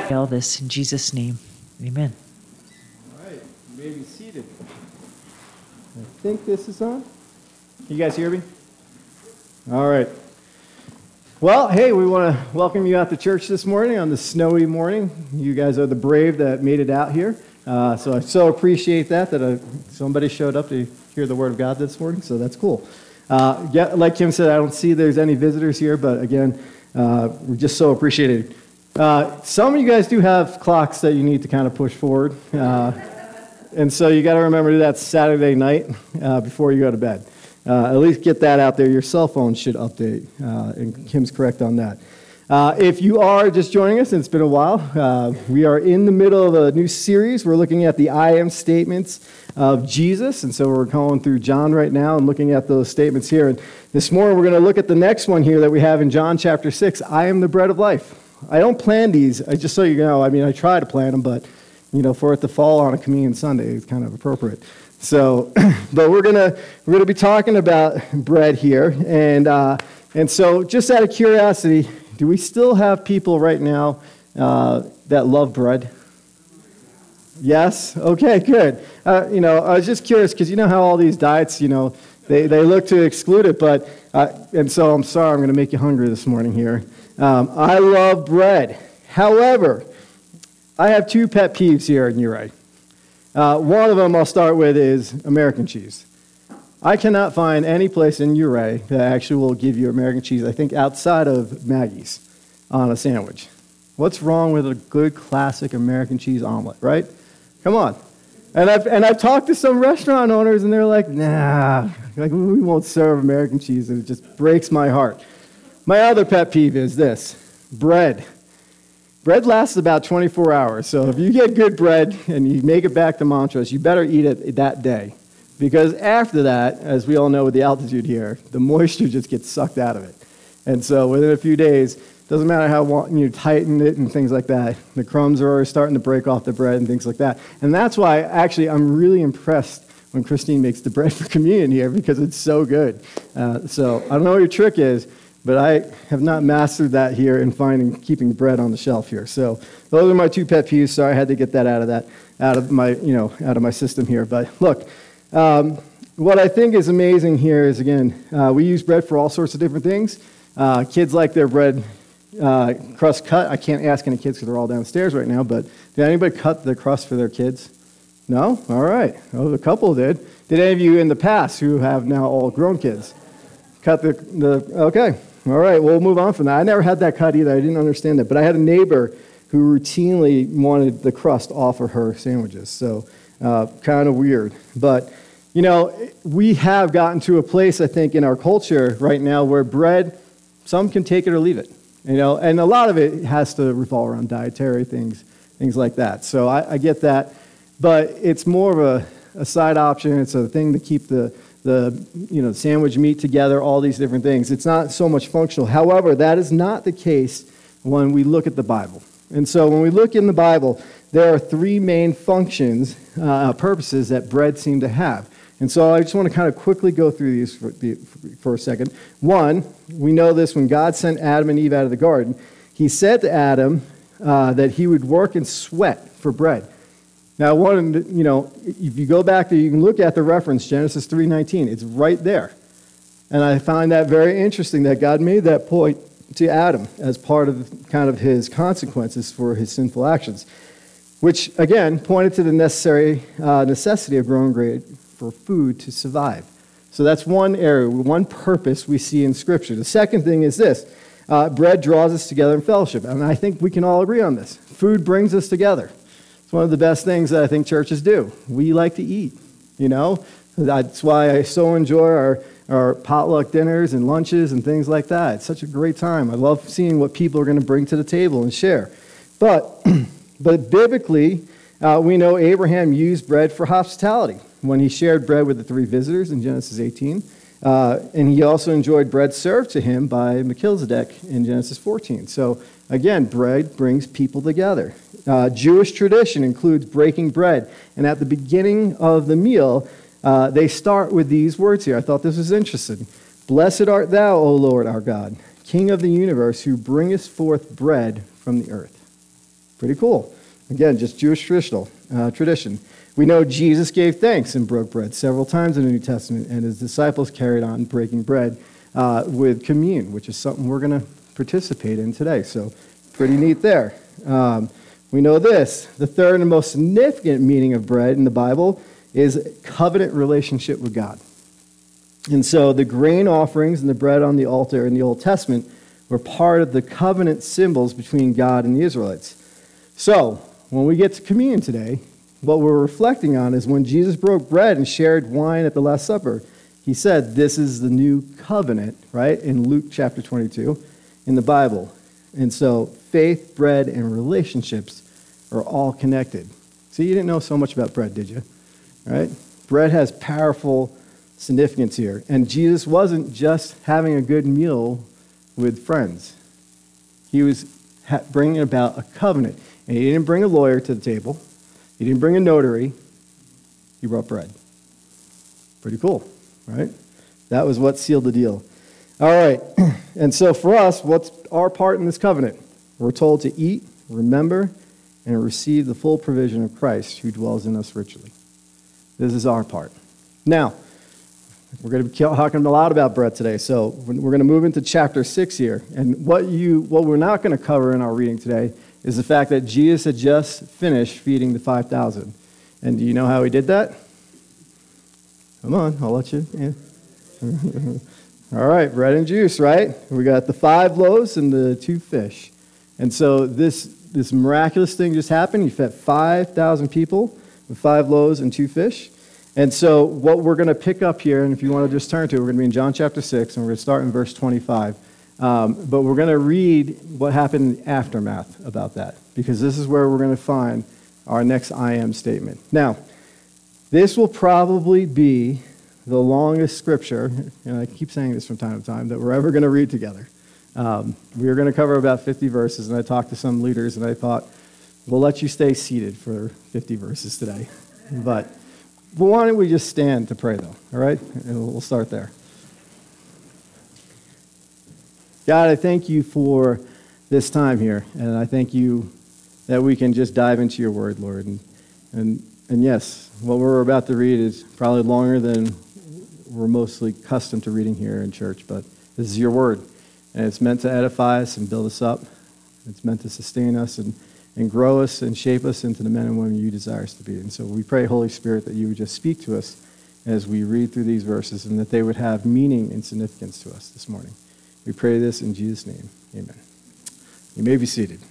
All this in Jesus' name. Amen. All right, you may be seated. I think this is on. Can you guys hear me? All right. Well, hey, we want to welcome you out to church this morning on this snowy morning. You guys are the brave that made it out here. So I so appreciate that somebody showed up to hear the Word of God this morning, so that's cool. Yeah, like Kim said, I don't see there's any visitors here, but again, we're just so appreciated. Some of you guys do have clocks that you need to kind of push forward. And so you got to remember to do that Saturday night before you go to bed. At least get that out there. Your cell phone should update, and Kim's correct on that. If you are just joining us, and it's been a while, we are in the middle of a new series. We're looking at the I am statements of Jesus, and so we're going through John right now and looking at those statements here. And this morning we're going to look at the next one here that we have in John chapter 6, I am the bread of life. I don't plan these, just so you know. I mean, I try to plan them, but for it to fall on a Communion Sunday, it's kind of appropriate. So, but we're gonna be talking about bread here, and so just out of curiosity, do we still have people right now that love bread? Yes. Okay. Good. I was just curious because you know how all these diets, they look to exclude it, but and so I'm sorry, I'm going to make you hungry this morning here. I love bread. However, I have two pet peeves here in Uri. One of them I'll start with is American cheese. I cannot find any place in Uri that actually will give you American cheese, I think, outside of Maggie's on a sandwich. What's wrong with a good classic American cheese omelet, right? Come on. And I've talked to some restaurant owners, and they're like, nah, we won't serve American cheese, and it just breaks my heart. My other pet peeve is this, bread. Bread lasts about 24 hours, so if you get good bread and you make it back to Montrose, you better eat it that day. Because after that, as we all know with the altitude here, the moisture just gets sucked out of it. And so within a few days, doesn't matter how you tighten it and things like that, the crumbs are already starting to break off the bread and things like that. And that's why, actually, I'm really impressed when Christine makes the bread for communion here, because it's so good. So I don't know what your trick is, but I have not mastered that here in keeping bread on the shelf here. So those are my two pet peeves. Sorry, I had to get that out of my system here. But look, what I think is amazing here is, again, we use bread for all sorts of different things. Kids like their bread crust cut. I can't ask any kids because they're all downstairs right now, but did anybody cut the crust for their kids? No? All right. Oh, a couple did. Did any of you in the past who have now all grown kids cut okay. All right, we'll move on from that. I never had that cut either. I didn't understand that. But I had a neighbor who routinely wanted the crust off of her sandwiches. So kind of weird. But, we have gotten to a place, I think, in our culture right now where bread, some can take it or leave it. And a lot of it has to revolve around dietary things like that. So I get that. But it's more of a side option. It's a thing to keep the sandwich meat together, all these different things. It's not so much functional. However, that is not the case when we look at the Bible. And so when we look in the Bible, there are three main functions, purposes that bread seem to have. And so I just want to kind of quickly go through these for a second. One, we know this when God sent Adam and Eve out of the garden. He said to Adam that he would work and sweat for bread. Now, if you go back there, you can look at the reference, Genesis 3:19. It's right there. And I find that very interesting that God made that point to Adam as part of kind of his consequences for his sinful actions, which, again, pointed to the necessity of growing grain for food to survive. So that's one area, one purpose we see in Scripture. The second thing is this. Bread draws us together in fellowship. And I think we can all agree on this. Food brings us together. It's one of the best things that I think churches do. We like to eat, That's why I so enjoy our potluck dinners and lunches and things like that. It's such a great time. I love seeing what people are going to bring to the table and share. But biblically, we know Abraham used bread for hospitality when he shared bread with the three visitors in Genesis 18. And he also enjoyed bread served to him by Melchizedek in Genesis 14. So, again, bread brings people together. Jewish tradition includes breaking bread. And at the beginning of the meal, they start with these words here. I thought this was interesting. Blessed art thou, O Lord our God, King of the universe, who bringest forth bread from the earth. Pretty cool. Again, just Jewish tradition. We know Jesus gave thanks and broke bread several times in the New Testament, and his disciples carried on breaking bread with communion, which is something we're going to participate in today. So pretty neat there. We know this. The third and most significant meaning of bread in the Bible is covenant relationship with God. And so the grain offerings and the bread on the altar in the Old Testament were part of the covenant symbols between God and the Israelites. So when we get to communion today, what we're reflecting on is when Jesus broke bread and shared wine at the Last Supper, he said, this is the new covenant, right, in Luke chapter 22 in the Bible. And so faith, bread, and relationships are all connected. So you didn't know so much about bread, did you? Right? Bread has powerful significance here. And Jesus wasn't just having a good meal with friends. He was bringing about a covenant. And he didn't bring a lawyer to the table. He didn't bring a notary. He brought bread. Pretty cool, right? That was what sealed the deal. All right. And so for us, what's our part in this covenant? We're told to eat, remember, and receive the full provision of Christ who dwells in us richly. This is our part. Now, we're going to be talking a lot about bread today, so we're going to move into chapter 6 here. And what we're not going to cover in our reading today is the fact that Jesus had just finished feeding the 5,000. And do you know how he did that? Come on, I'll let you. Yeah. All right, bread and juice, right? We got the 5 loaves and the 2 fish. And so this miraculous thing just happened. He fed 5,000 people with 5 loaves and 2 fish. And so what we're going to pick up here, and if you want to just turn to it, we're going to be in John chapter 6, and we're going to start in verse 25. But we're going to read what happened in the aftermath about that, because this is where we're going to find our next I am statement. Now, this will probably be the longest scripture, and I keep saying this from time to time, that we're ever going to read together. We are going to cover about 50 verses, and I talked to some leaders, and I thought, we'll let you stay seated for 50 verses today. But why don't we just stand to pray, though, all right? And we'll start there. God, I thank you for this time here, and I thank you that we can just dive into your word, Lord. And yes, what we're about to read is probably longer than we're mostly accustomed to reading here in church, but this is your word, and it's meant to edify us and build us up. It's meant to sustain us and grow us and shape us into the men and women you desire us to be. And so we pray, Holy Spirit, that you would just speak to us as we read through these verses and that they would have meaning and significance to us this morning. We pray this in Jesus' name. Amen. You may be seated.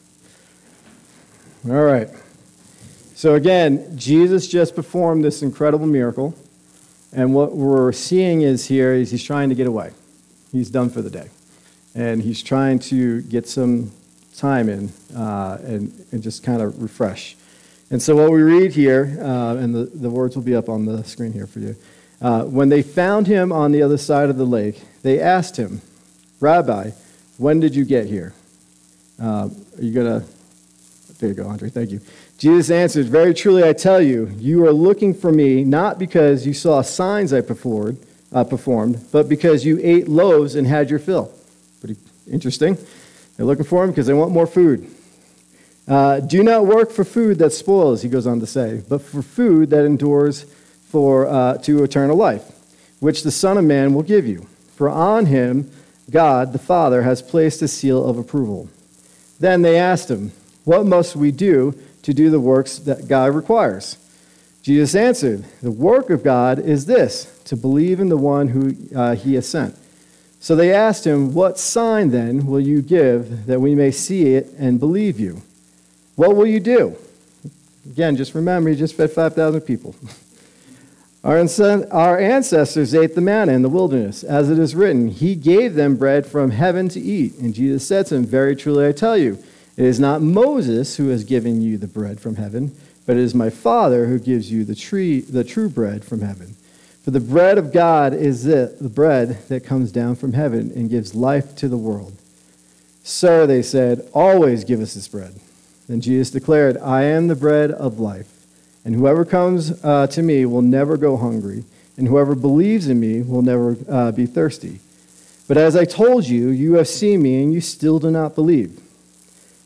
All right. So again, Jesus just performed this incredible miracle. And what we're seeing is he's trying to get away. He's done for the day. And he's trying to get some time in and just kind of refresh. And so what we read here, and the words will be up on the screen here for you. When they found him on the other side of the lake, they asked him, Rabbi, when did you get here? Are you going to... There you go, Andre. Thank you. Jesus answered, very truly I tell you, you are looking for me not because you saw signs I performed, but because you ate loaves and had your fill. Pretty interesting. They're looking for him because they want more food. Do not work for food that spoils, he goes on to say, but for food that endures to eternal life, which the Son of Man will give you. For on him God, the Father, has placed a seal of approval. Then they asked him, what must we do to do the works that God requires? Jesus answered, the work of God is this, to believe in the one who he has sent. So they asked him, what sign then will you give that we may see it and believe you? What will you do? Again, just remember, he just fed 5,000 people. Our ancestors ate the manna in the wilderness. As it is written, he gave them bread from heaven to eat. And Jesus said to them, very truly I tell you, it is not Moses who has given you the bread from heaven, but it is my Father who gives you the true bread from heaven. For the bread of God is the bread that comes down from heaven and gives life to the world. Sir, they said, always give us this bread. Then Jesus declared, I am the bread of life, and whoever comes to me will never go hungry, and whoever believes in me will never be thirsty. But as I told you, you have seen me, and you still do not believe.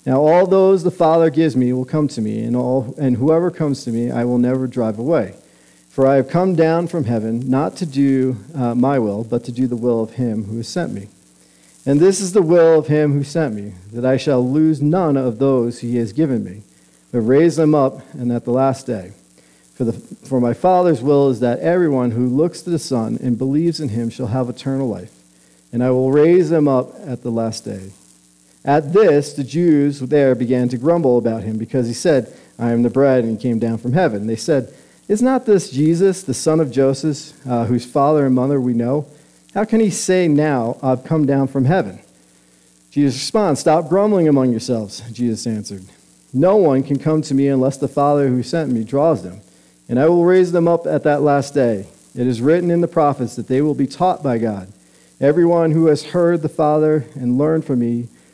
Now all those the Father gives me will come to me, and whoever comes to me I will never drive away. For I have come down from heaven not to do my will, but to do the will of him who has sent me. And this is the will of him who sent me, that I shall lose none of those he has given me, but raise them up and at the last day. For my Father's will is that everyone who looks to the Son and believes in him shall have eternal life, and I will raise them up at the last day. At this, the Jews there began to grumble about him, because he said, I am the bread, and he came down from heaven. They said, is not this Jesus, the son of Joseph, whose father and mother we know? How can he say now, I've come down from heaven? Jesus responds, stop grumbling among yourselves, Jesus answered. No one can come to me unless the Father who sent me draws them, and I will raise them up at that last day. It is written in the prophets that they will be taught by God. Everyone who has heard the Father and learned from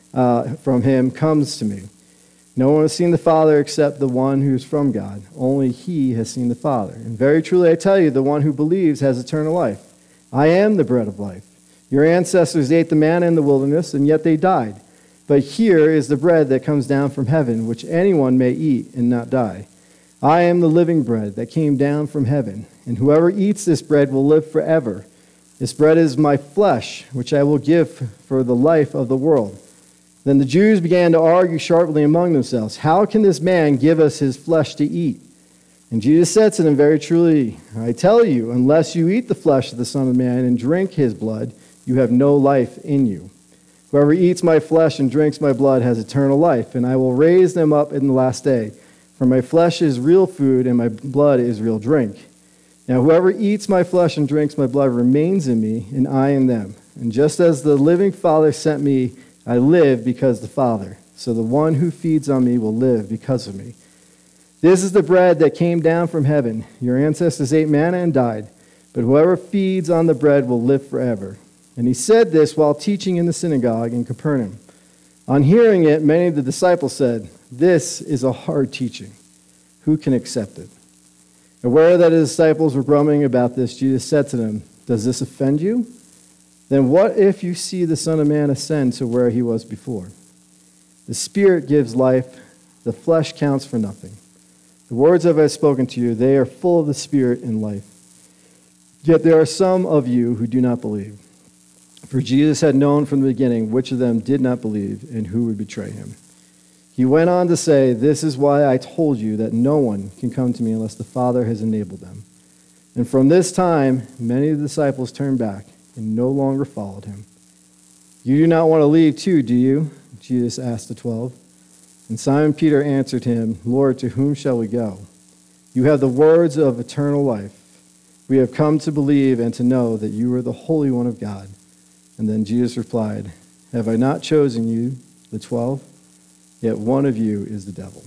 him comes to me. No one has seen the Father except the one who is from God. Only he has seen the Father. And very truly I tell you, the one who believes has eternal life. I am the bread of life. Your ancestors ate the manna in the wilderness, and yet they died. But here is the bread that comes down from heaven, which anyone may eat and not die. I am the living bread that came down from heaven, and whoever eats this bread will live forever. This bread is my flesh, which I will give for the life of the world. Then the Jews began to argue sharply among themselves, how can this man give us his flesh to eat? And Jesus said to them, very truly, I tell you, unless you eat the flesh of the Son of Man and drink his blood, you have no life in you. Whoever eats my flesh and drinks my blood has eternal life, and I will raise them up in the last day. For my flesh is real food, and my blood is real drink. Now whoever eats my flesh and drinks my blood remains in me, and I in them. And just as the living Father sent me, I live because of the Father. So the one who feeds on me will live because of me. This is the bread that came down from heaven. Your ancestors ate manna and died, but whoever feeds on the bread will live forever. And he said this while teaching in the synagogue in Capernaum. On hearing it, many of the disciples said, this is a hard teaching. Who can accept it? Aware that his disciples were grumbling about this, Jesus said to them, does this offend you? Then what if you see the Son of Man ascend to where he was before? The Spirit gives life, the flesh counts for nothing. The words I have spoken to you, they are full of the Spirit and life. Yet there are some of you who do not believe. For Jesus had known from the beginning which of them did not believe and who would betray him. He went on to say, this is why I told you that no one can come to me unless the Father has enabled them. And from this time, many of the disciples turned back and no longer followed him. You do not want to leave too, do you? Jesus asked the 12. And Simon Peter answered him, Lord, to whom shall we go? You have the words of eternal life. We have come to believe and to know that you are the Holy One of God. And then Jesus replied, have I not chosen you, the 12? Yet one of you is the devil.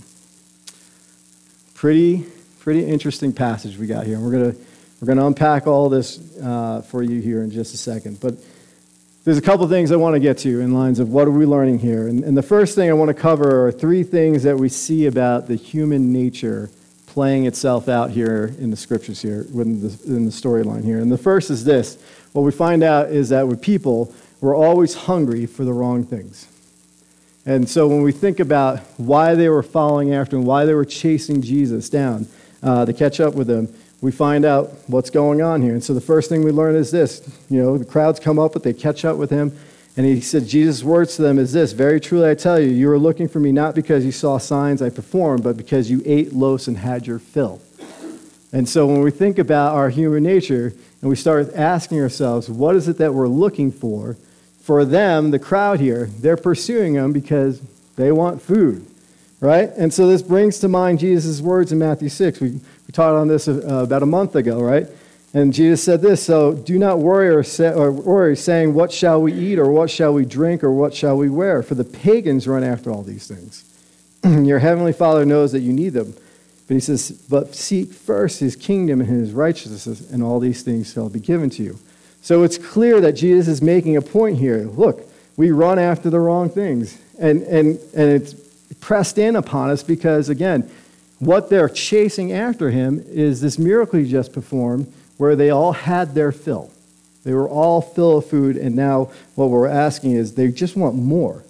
Pretty interesting passage we got here. And we're going to unpack all this for you here in just a second. But there's a couple things I want to get to in lines of what are we learning here. And the first thing I want to cover are three things that we see about the human nature playing itself out here in the scriptures here, in the storyline here. And the first is this. What we find out is that with people, we're always hungry for the wrong things. And so when we think about why they were following after him, why they were chasing Jesus down to catch up with him, we find out what's going on here. And so the first thing we learn is this. The crowds come up, but they catch up with him. And he said, Jesus' words to them is this, very truly I tell you, you are looking for me not because you saw signs I performed, but because you ate loaves and had your fill. And so when we think about our human nature, and we start asking ourselves, what is it that we're looking for? For them, the crowd here, they're pursuing them because they want food, right? And so this brings to mind Jesus' words in Matthew 6. We taught on this about a month ago, right? And Jesus said this, so do not worry or worry, saying, what shall we eat, or what shall we drink, or what shall we wear? For the pagans run after all these things. Your heavenly Father knows that you need them. But he says, but seek first his kingdom and his righteousness, and all these things shall be given to you. So it's clear that Jesus is making a point here. Look, we run after the wrong things. And it's pressed in upon us because, again, what they're chasing after him is this miracle he just performed where they all had their fill. They were all full of food, and now what we're asking is they just want more.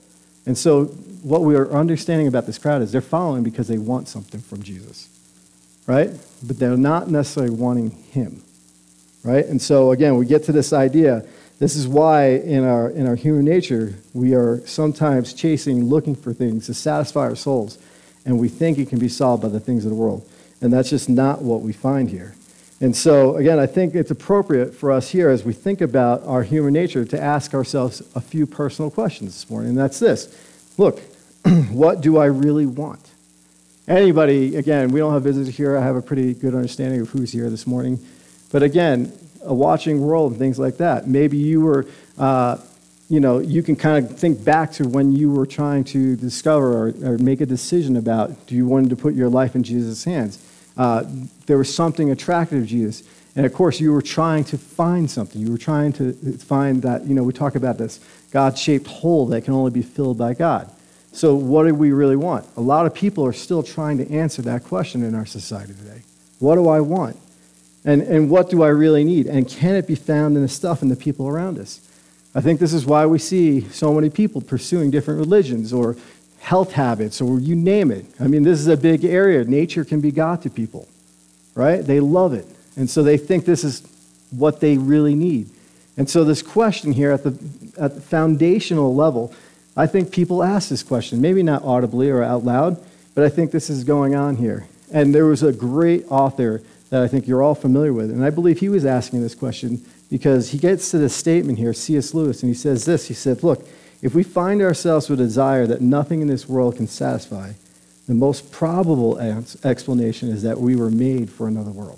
And so what we are understanding about this crowd is they're following because they want something from Jesus, right? But they're not necessarily wanting him, right? And so, again, we get to this idea. This is why in our human nature, we are sometimes looking for things to satisfy our souls, and we think it can be solved by the things of the world. And that's just not what we find here. And so, again, I think it's appropriate for us here as we think about our human nature to ask ourselves a few personal questions this morning, and that's this. Look, what do I really want? Anybody, again, we don't have visitors here. I have a pretty good understanding of who's here this morning. But again, a watching world and things like that. Maybe you were, you can kind of think back to when you were trying to discover or make a decision about, do you want to put your life in Jesus' hands? There was something attractive to Jesus. And of course, you were trying to find something. You were trying to find that, we talk about this God-shaped hole that can only be filled by God. So what do we really want? A lot of people are still trying to answer that question in our society today. What do I want? And what do I really need? And can it be found in the stuff and the people around us? I think this is why we see so many people pursuing different religions or health habits or you name it. I mean, this is a big area. Nature can be God to people, right? They love it. And so they think this is what they really need. And so this question here at the foundational level, I think people ask this question, maybe not audibly or out loud, but I think this is going on here. And there was a great author that I think you're all familiar with, and I believe he was asking this question because he gets to this statement here, C.S. Lewis, and he says this. He said, look, if we find ourselves with a desire that nothing in this world can satisfy, the most probable explanation is that we were made for another world.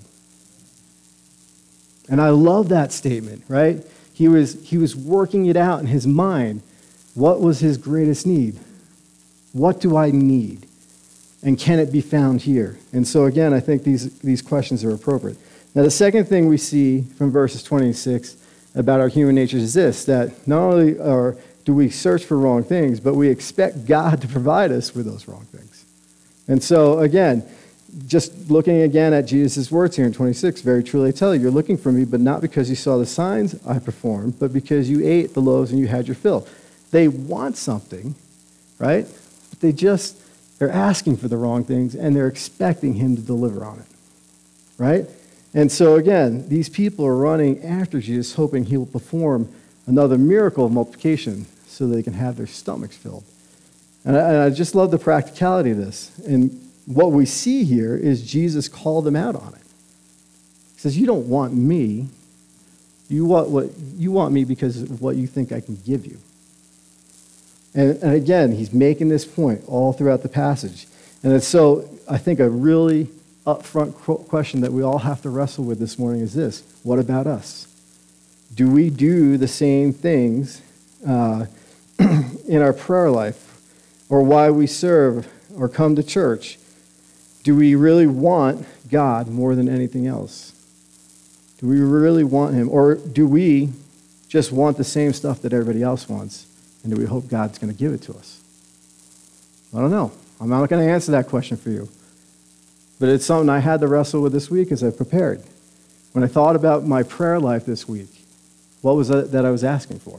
And I love that statement, right? He was working it out in his mind. What was his greatest need? What do I need? And can it be found here? And so again, I think these questions are appropriate. Now the second thing we see from verses 26 about our human nature is this, that not only do we search for wrong things, but we expect God to provide us with those wrong things. And so again, just looking again at Jesus' words here in 26, very truly I tell you, you're looking for me, but not because you saw the signs I performed, but because you ate the loaves and you had your fill. They want something, right? But they're asking for the wrong things, and they're expecting him to deliver on it, right? And so again, these people are running after Jesus, hoping he will perform another miracle of multiplication so they can have their stomachs filled. And I just love the practicality of this. And what we see here is Jesus called them out on it. He says, you don't want me. You want me because of what you think I can give you. And again, he's making this point all throughout the passage. And it's so, I think, a really upfront question that we all have to wrestle with this morning is this. What about us? Do we do the same things in our prayer life or why we serve or come to church? Do we really want God more than anything else? Do we really want him? Or do we just want the same stuff that everybody else wants? And do we hope God's going to give it to us? I don't know. I'm not going to answer that question for you. But it's something I had to wrestle with this week as I prepared. When I thought about my prayer life this week, what was it that I was asking for?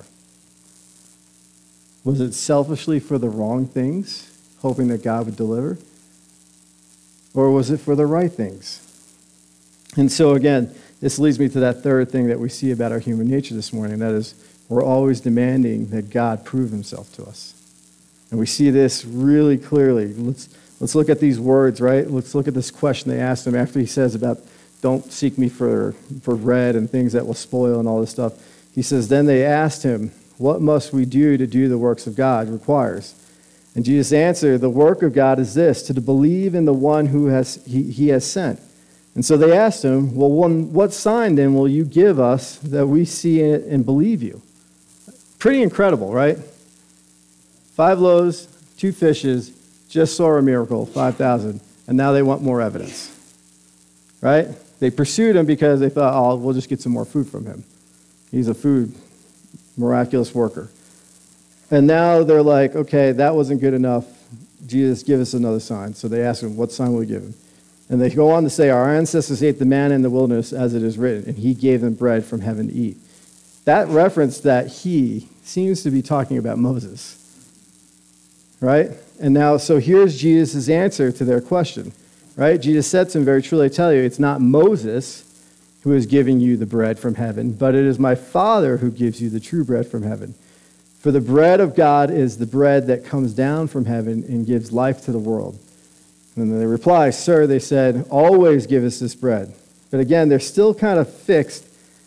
Was it selfishly for the wrong things, hoping that God would deliver? Or was it for the right things? And so again, this leads me to that third thing that we see about our human nature this morning. That is, we're always demanding that God prove himself to us. And we see this really clearly. Let's look at these words, right? Let's look at this question they asked him after he says about don't seek me for bread and things that will spoil and all this stuff. He says, then they asked him, what must we do to do the works of God requires? And Jesus answered, the work of God is this, to believe in the one who he has sent. And so they asked him, well, what sign then will you give us that we see it and believe you? Pretty incredible, right? 5 loaves, 2 fishes, just saw a miracle, 5,000, and now they want more evidence, right? They pursued him because they thought, oh, we'll just get some more food from him. He's a food miraculous worker. And now they're like, okay, that wasn't good enough. Jesus, give us another sign. So they ask him, what sign will we give him? And they go on to say, our ancestors ate the manna in the wilderness as it is written, and he gave them bread from heaven to eat. That reference that he seems to be talking about Moses. right? And now, so here's Jesus' answer to their question, right? Jesus said to them, very truly, I tell you, it's not Moses who is giving you the bread from heaven, but it is my Father who gives you the true bread from heaven. For the bread of God is the bread that comes down from heaven and gives life to the world. And they reply, Sir, they said, always give us this bread. But again, they're still kind of fixed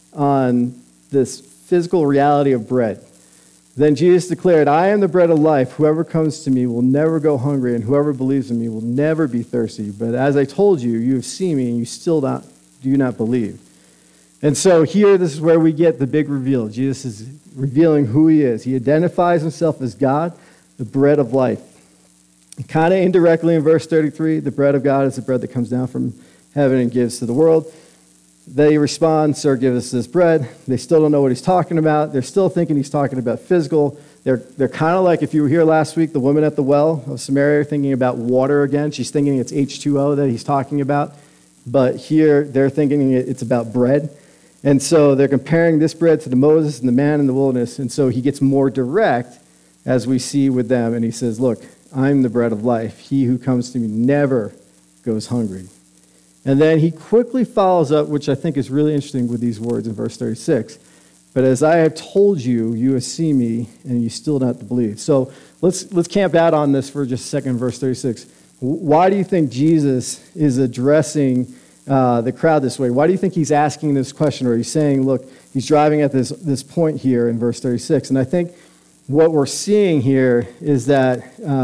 on this physical reality of bread. Then Jesus declared, I am the bread of life. Whoever comes to me will never go hungry, and whoever believes in me will never be thirsty. But as I told you, you have seen me, and you still do not believe. And so here, this is where we get the big reveal. Jesus is revealing who he is. He identifies himself as God, the bread of life. Kind of indirectly in verse 33, the bread of God is the bread that comes down from heaven and gives to the world. They respond, Sir, give us this bread. They still don't know what he's talking about. They're still thinking he's talking about physical. They're kind of like, if you were here last week, the woman at the well of Samaria thinking about water again. She's thinking it's H2O that he's talking about. But here, they're thinking it's about bread. And so they're comparing this bread to the Moses and the man in the wilderness. And so he gets more direct, as we see with them. And he says, look, I'm the bread of life. He who comes to me never goes hungry. And then he quickly follows up, which I think is really interesting with these words in verse 36. But as I have told you, you have seen me, and you still not believe. So let's camp out on this for just a second, verse 36. Why do you think Jesus is addressing the crowd this way? Why do you think he's asking this question? Or he's saying, look, he's driving at this point here in verse 36. And I think what we're seeing here is that,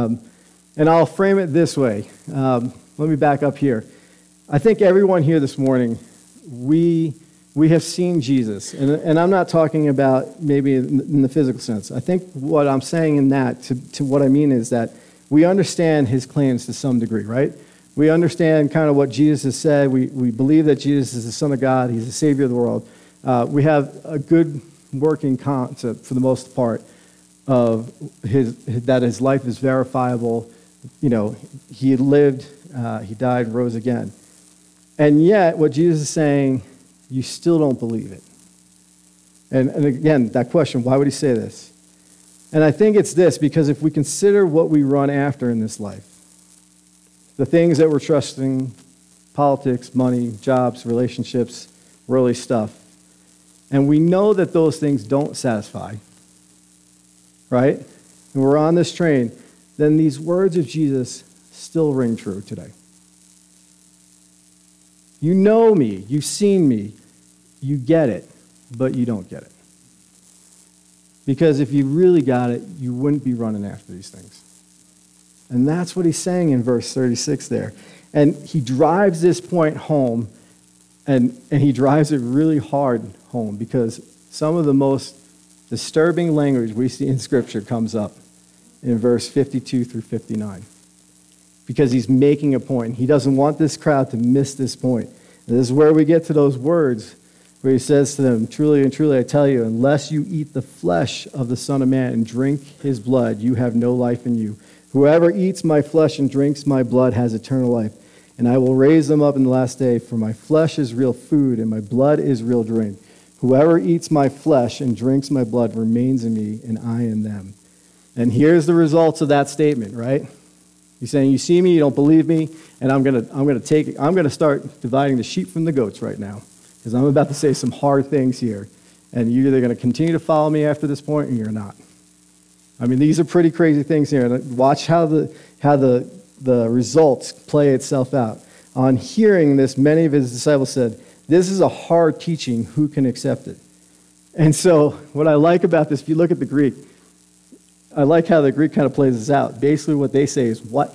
and I'll frame it this way. Let me back up here. I think everyone here this morning, we have seen Jesus. And I'm not talking about maybe in the physical sense. I think what I'm saying in that, to what I mean is that we understand his claims to some degree, right? We understand kind of what Jesus has said. We believe that Jesus is the Son of God. He's the Savior of the world. We have a good working concept, for the most part, of that his life is verifiable. You know, he lived, he died, rose again. And yet, what Jesus is saying, you still don't believe it. And again, that question, why would he say this? And I think it's this, because if we consider what we run after in this life, the things that we're trusting, politics, money, jobs, relationships, worldly stuff, and we know that those things don't satisfy, right? And we're on this train, then these words of Jesus still ring true today. You know me, you've seen me, you get it, but you don't get it. Because if you really got it, you wouldn't be running after these things. And that's what he's saying in verse 36 there. And he drives this point home, and he drives it really hard home, because some of the most disturbing language we see in Scripture comes up in verse 52 through 59. Because he's making a point. He doesn't want this crowd to miss this point. And this is where we get to those words where he says to them, truly and truly I tell you, unless you eat the flesh of the Son of Man and drink his blood, you have no life in you. Whoever eats my flesh and drinks my blood has eternal life, and I will raise them up in the last day, for my flesh is real food and my blood is real drink. Whoever eats my flesh and drinks my blood remains in me, and I in them. And here's the results of that statement, right? He's saying, you see me, you don't believe me, and I'm gonna start dividing the sheep from the goats right now, because I'm about to say some hard things here, and you're either going to continue to follow me after this point, or you're not. I mean, these are pretty crazy things here. And watch how the results play itself out. On hearing this, many of his disciples said, "This is a hard teaching. Who can accept it?" And so, what I like about this, if you look at the Greek, I like how the Greek kind of plays this out. Basically, what they say is, what?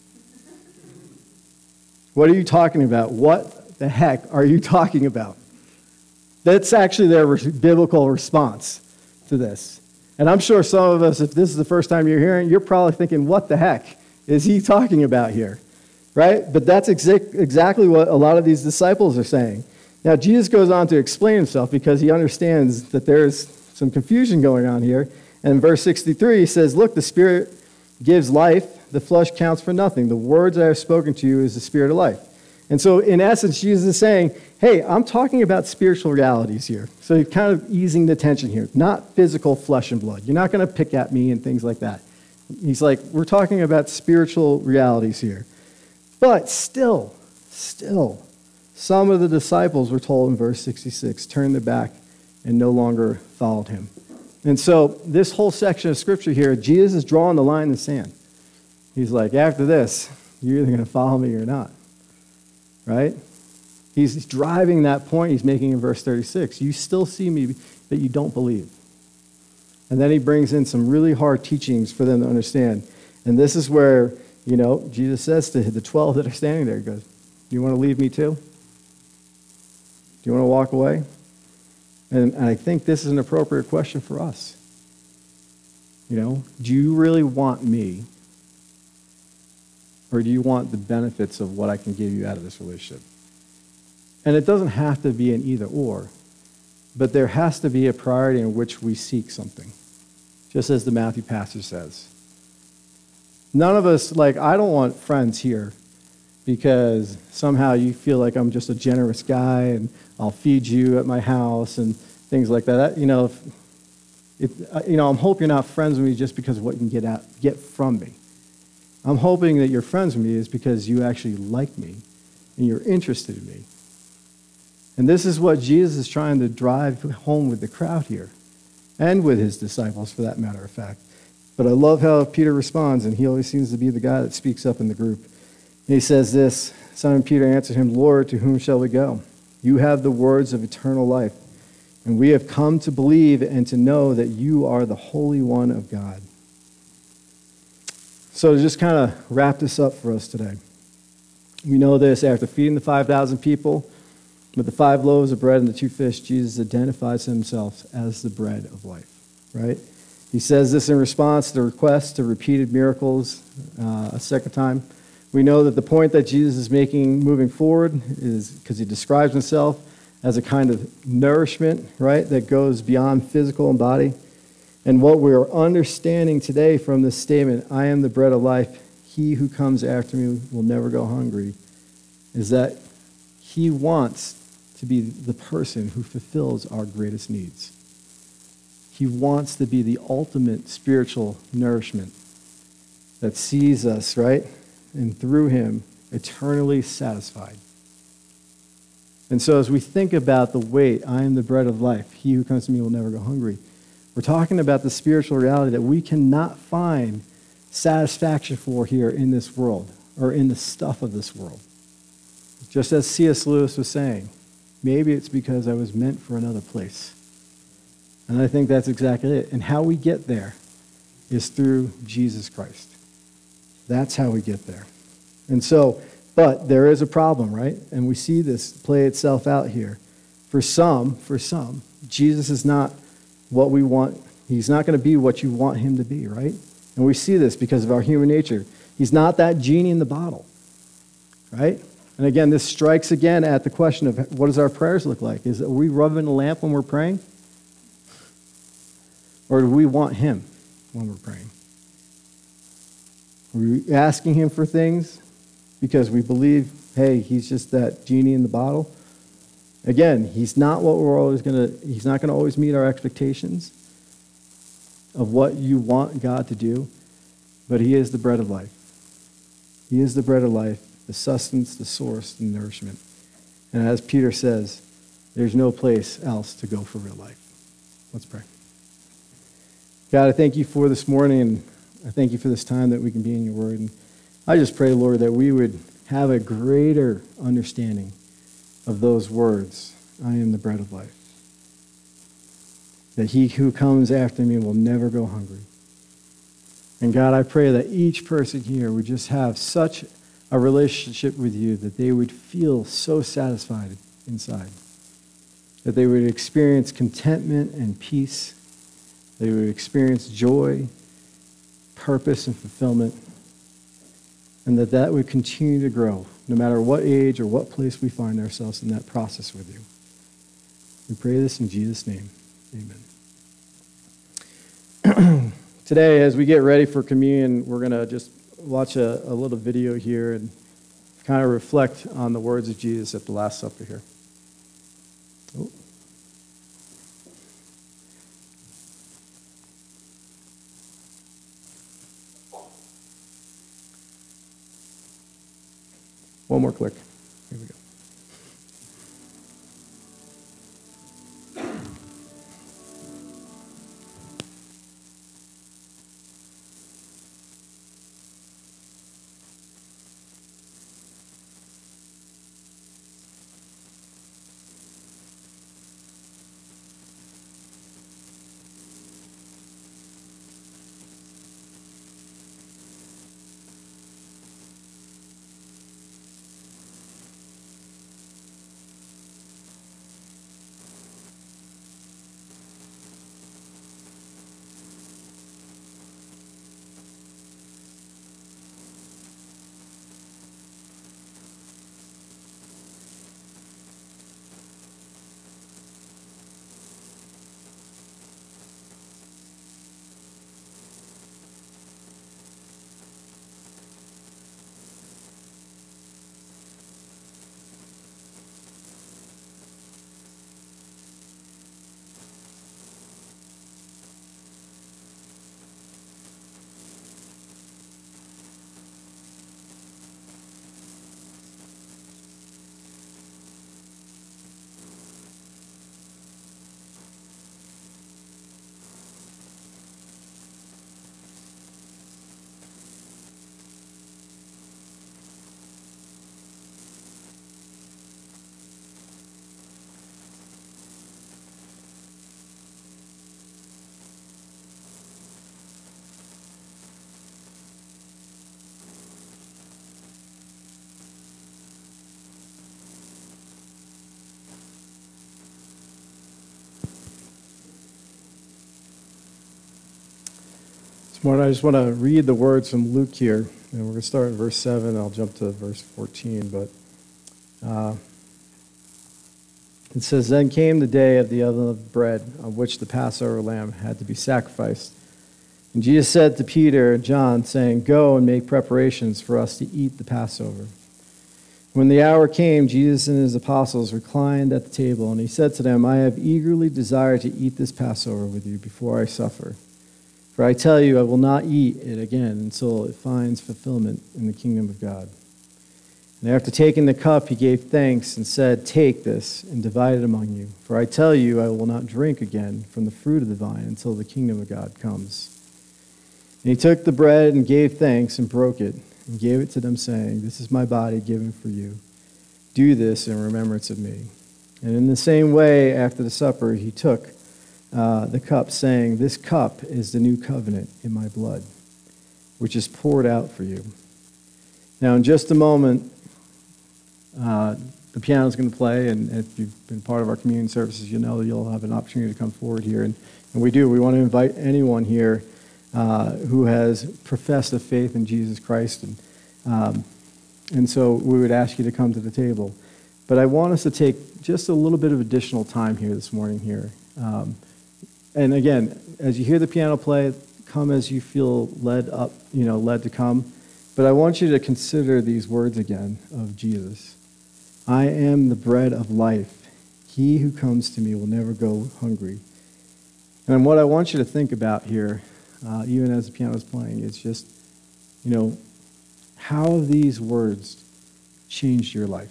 What are you talking about? What the heck are you talking about? That's actually their biblical response to this. And I'm sure some of us, if this is the first time you're hearing, you're probably thinking, what the heck is he talking about here? Right? But that's exactly what a lot of these disciples are saying. Now, Jesus goes on to explain himself because he understands that there's some confusion going on here. And in verse 63, he says, look, the Spirit gives life, the flesh counts for nothing. The words I have spoken to you is the Spirit of life. And so, in essence, Jesus is saying, hey, I'm talking about spiritual realities here. So he's kind of easing the tension here. Not physical flesh and blood. You're not going to pick at me and things like that. He's like, we're talking about spiritual realities here. But still, some of the disciples were told in verse 66, turned their back and no longer followed him. And so this whole section of scripture here, Jesus is drawing the line in the sand. He's like, after this, you're either going to follow me or not. Right? He's driving that point he's making in verse 36. You still see me, but you don't believe. And then he brings in some really hard teachings for them to understand. And this is where, Jesus says to the 12 that are standing there, he goes, do you want to leave me too? Do you want to walk away? And I think this is an appropriate question for us. Do you really want me? Or do you want the benefits of what I can give you out of this relationship? And it doesn't have to be an either or, but there has to be a priority in which we seek something, just as the Matthew passage says. None of us, I don't want friends here because somehow you feel like I'm just a generous guy and I'll feed you at my house and things like that. I'm hoping you're not friends with me just because of what you can get from me. I'm hoping that you're friends with me is because you actually like me and you're interested in me. And this is what Jesus is trying to drive home with the crowd here, and with his disciples, for that matter of fact. But I love how Peter responds, and he always seems to be the guy that speaks up in the group. And he says this, Simon Peter answered him, Lord, to whom shall we go? You have the words of eternal life, and we have come to believe and to know that you are the Holy One of God. So to just kind of wrap this up for us today, we know this, after feeding the 5,000 people, with the 5 loaves of bread and the 2 fish, Jesus identifies himself as the bread of life, right? He says this in response to the request to repeated miracles a second time. We know that the point that Jesus is making moving forward is because he describes himself as a kind of nourishment, right, that goes beyond physical and body. And what we're understanding today from this statement, I am the bread of life, he who comes after me will never go hungry, is that he wants to be the person who fulfills our greatest needs. He wants to be the ultimate spiritual nourishment that sees us, right? And through him, eternally satisfied. And so as we think about the weight, I am the bread of life, he who comes to me will never go hungry, we're talking about the spiritual reality that we cannot find satisfaction for here in this world or in the stuff of this world. Just as C.S. Lewis was saying, maybe it's because I was meant for another place. And I think that's exactly it. And how we get there is through Jesus Christ. That's how we get there. And so, but there is a problem, right? And we see this play itself out here. For some, Jesus is not what we want. He's not going to be what you want him to be, right? And we see this because of our human nature. He's not that genie in the bottle, right? And again, this strikes again at the question of what does our prayers look like? Are we rubbing the lamp when we're praying? Or do we want him when we're praying? Are we asking him for things because we believe, hey, he's just that genie in the bottle? Again, he's not he's not going to always meet our expectations of what you want God to do, but he is the bread of life. He is the bread of life, the sustenance, the source, the nourishment. And as Peter says, there's no place else to go for real life. Let's pray. God, I thank you for this morning, and I thank you for this time that we can be in your word. And I just pray, Lord, that we would have a greater understanding of those words, I am the bread of life. That he who comes after me will never go hungry. And God, I pray that each person here would just have such a relationship with you that they would feel so satisfied inside. That they would experience contentment and peace. They would experience joy, purpose, and fulfillment. And that would continue to grow, no matter what age or what place we find ourselves in that process with you. We pray this in Jesus' name. Amen. Today, as we get ready for communion, we're going to just watch a little video here and kind of reflect on the words of Jesus at the Last Supper here. Oh. One more click. Here we go. This morning, I just want to read the words from Luke here, and we're going to start in verse 7. I'll jump to verse 14, but it says, "Then came the day of the unleavened bread, on which the Passover lamb had to be sacrificed. And Jesus said to Peter and John, saying, 'Go and make preparations for us to eat the Passover.' When the hour came, Jesus and his apostles reclined at the table, and he said to them, 'I have eagerly desired to eat this Passover with you before I suffer. For I tell you, I will not eat it again until it finds fulfillment in the kingdom of God.' And after taking the cup, he gave thanks and said, 'Take this and divide it among you. For I tell you, I will not drink again from the fruit of the vine until the kingdom of God comes.' And he took the bread and gave thanks and broke it and gave it to them, saying, 'This is my body given for you. Do this in remembrance of me.' And in the same way, after the supper, he took the cup, saying, 'This cup is the new covenant in my blood, which is poured out for you.' Now, in just a moment, the piano is going to play, and if you've been part of our communion services, you know you'll have an opportunity to come forward here. And we do. We want to invite anyone here who has professed a faith in Jesus Christ. And so we would ask you to come to the table. But I want us to take just a little bit of additional time here this morning here. And again, as you hear the piano play, come as you feel led to come. But I want you to consider these words again of Jesus. 'I am the bread of life. He who comes to me will never go hungry.' And what I want you to think about here, even as the piano is playing, is just, how have these words changed your life?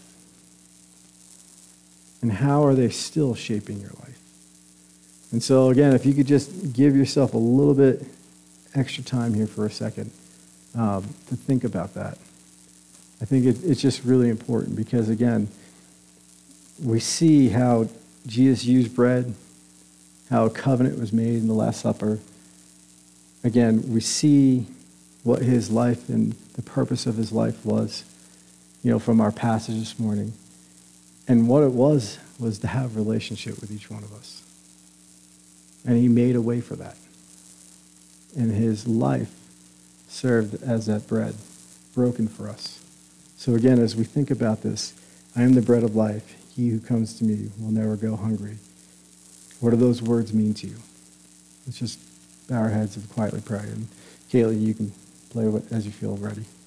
And how are they still shaping your life? And so, again, if you could just give yourself a little bit extra time here for a second to think about that. I think it's just really important because, again, we see how Jesus used bread, how a covenant was made in the Last Supper. Again, we see what his life and the purpose of his life was, from our passage this morning. And what it was to have a relationship with each one of us. And he made a way for that. And his life served as that bread, broken for us. So again, as we think about this, I am the bread of life. He who comes to me will never go hungry. What do those words mean to you? Let's just bow our heads and quietly pray. And Kaylee, you can play as you feel ready.